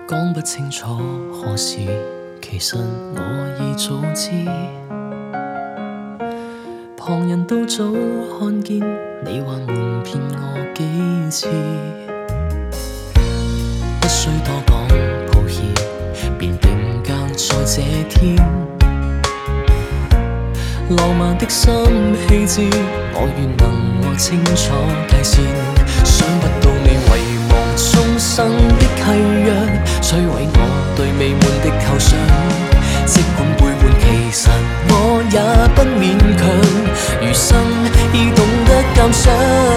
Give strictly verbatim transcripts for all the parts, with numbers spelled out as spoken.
講不清楚何時，其實我已早知。旁人都早看見，你還瞞騙我幾次。不需多講抱歉，便定格在這天。浪漫的心氣節，我願能摸清楚界線。想不到你遺忘終生的契約，摧毀我對美滿的構想。即管背叛，其實我也不勉強，餘生已懂得鑑賞。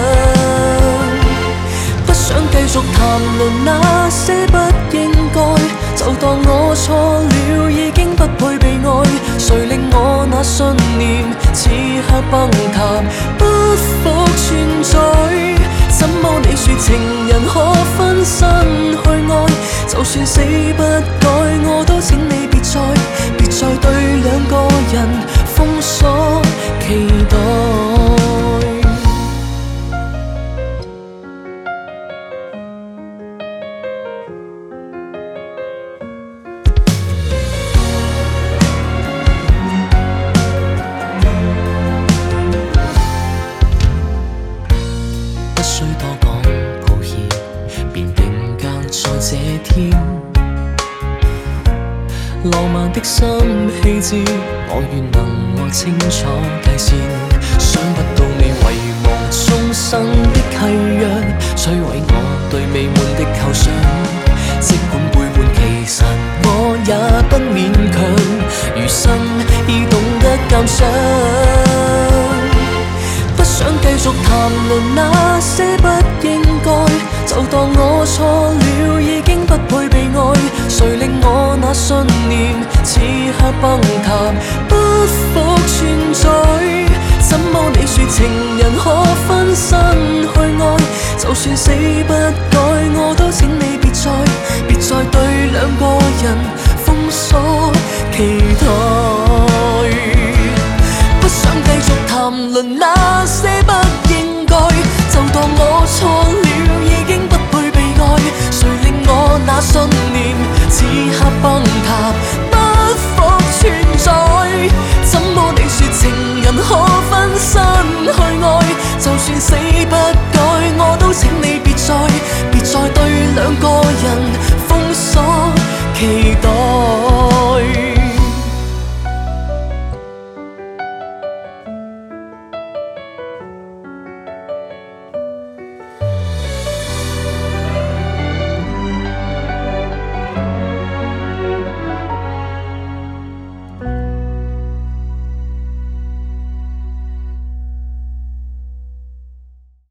不想繼續談論那些不應該，就當我錯了，已經不配被愛。誰令我那信念此刻崩塌，不復存在？怎麼你說情人可分身去愛？就算死不改，我都請你別再別再對兩個人封鎖期待。不需多講抱歉，便定格在這天。浪漫的心氣節，我願能摸清楚界線。想不到你遺忘終生的契約，摧毀我對美滿的構想。即管背叛，其實我也不勉強，餘生已懂得鑑賞。不想繼續談論那些不應該，就當我錯了，已經不配被愛。誰令我那信念此刻崩塌，不復存在？怎麼你說情人可分身去愛？就算死不改，我都請你別